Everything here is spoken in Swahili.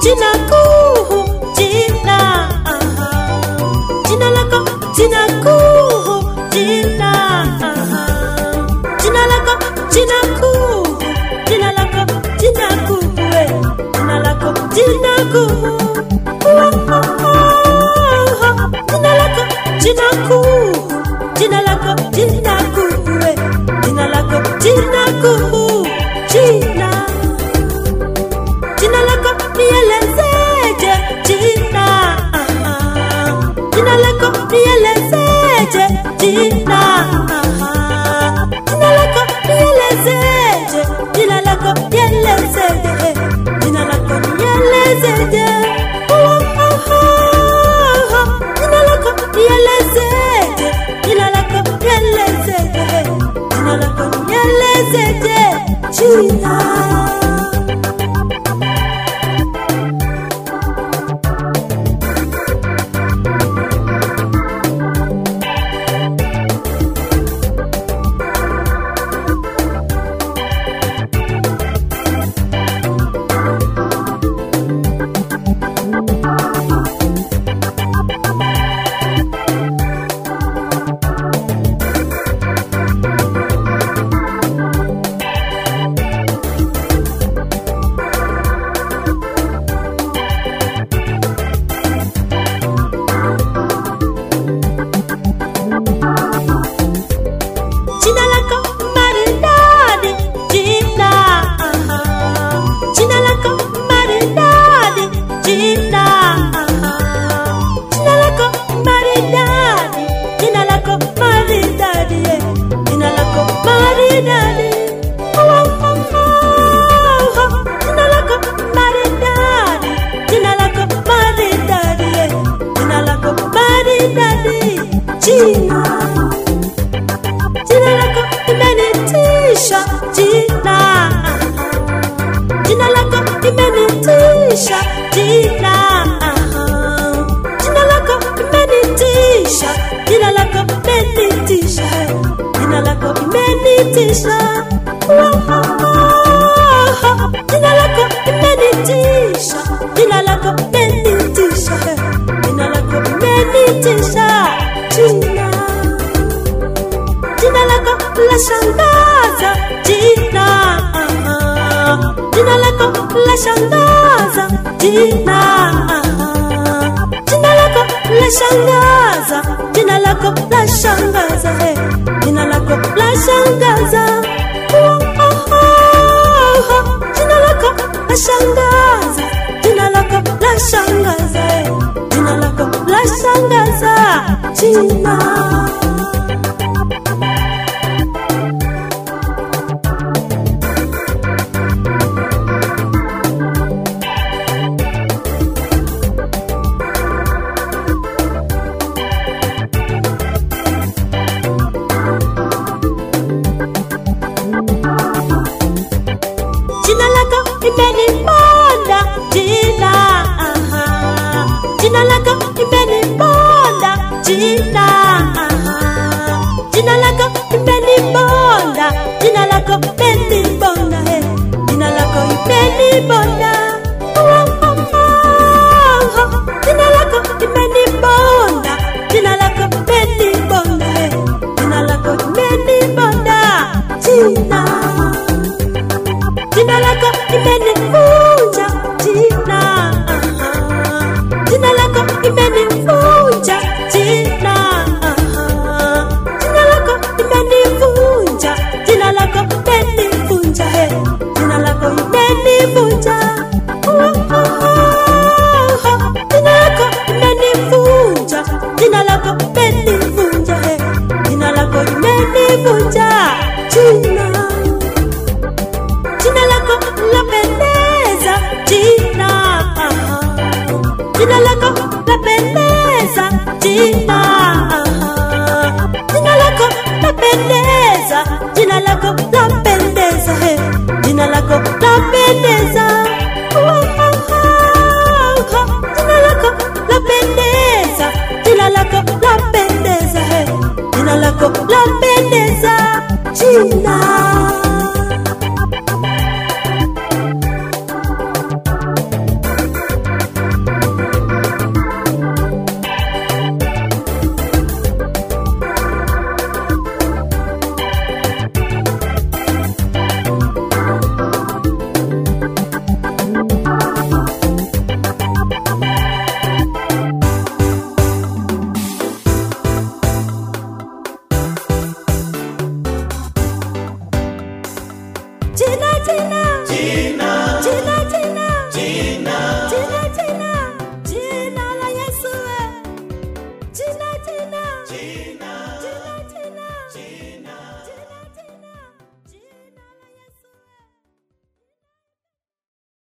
jina kuu, jina, jina lako, jina kuu, jina, jina lako, jina kuu, jina lako, jina kuu, jina lako, jina kuu, jina lako, jina kuu, jina lako, jina kuu, jina lako, jina kuu, jina, jina lako nielezeje, jina, jina lako nielezeje, jina, jina lako nielezeje, jina lako nielezeje, jina lako nielezeje, jina lako nielezeje, jina lako nielezeje, jina lako nielezeje, jina. Jina, jina lako imenitisha, jina, jina lako imenitisha, jina, jina lako imenitisha, jina lako imenitisha, jina lako imenitisha, jina lako imenitisha, jina lako imenitisha, jina lako imenitisha. Jina, jina lako la shangaza, jina, jina lako la shangaza, jina, jina lako la shangaza, jina lako la shangaza, jina lako la shangaza, jina lako la shangaza, jina lako la shangaza, jina lako la shangaza, jina. Jina lako imeniponda, jina, jina lako imeniponda, jina, jina lako imeniponda, jina lako imeniponda, jina lako imeniponda, jina lako imeniponda, jina lako imeniponda, jina lako imeniponda, jina. Jina lako imenivunja, jina, jina lako imenivunja, jina, jina lako imenivunja, jina lako imenivunja, jina lako imenivunja, jina lako imenivunja, jina lako imenivunja, jina lako imenivunja, jina. Jina lako lapendeza, jina, jina lako lapendeza, jina, jina lako lapendeza, jina lako lapendeza, jina lako lapendeza, jina lako lapendeza, jina lako lapendeza, jina lako lapendeza, jina.